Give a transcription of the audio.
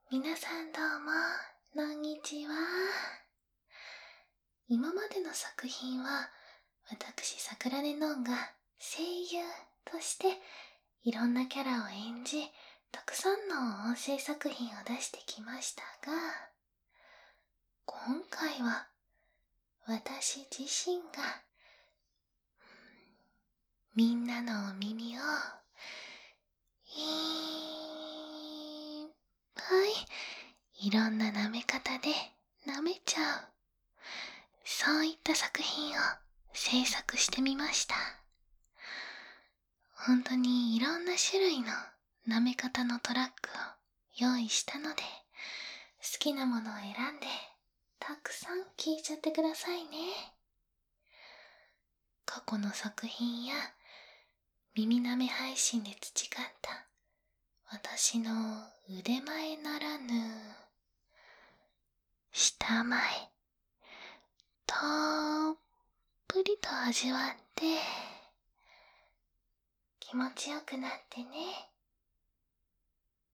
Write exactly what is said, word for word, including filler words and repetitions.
皆さんどうも、こんにちは。今までの作品は、私、桜根のんが声優としていろんなキャラを演じ、たくさんの音声作品を出してきましたが、今回は私自身がみんなのお耳をいっぱいいろんな舐め方で舐めちゃう、そういった作品を制作してみました。本当にいろんな種類の舐め方のトラックを用意したので、好きなものを選んでたくさん聴いちゃってくださいね。過去の作品や耳舐め配信で培った私の腕前ならぬ舌前、たっぷりと味わって気持ちよくなってね。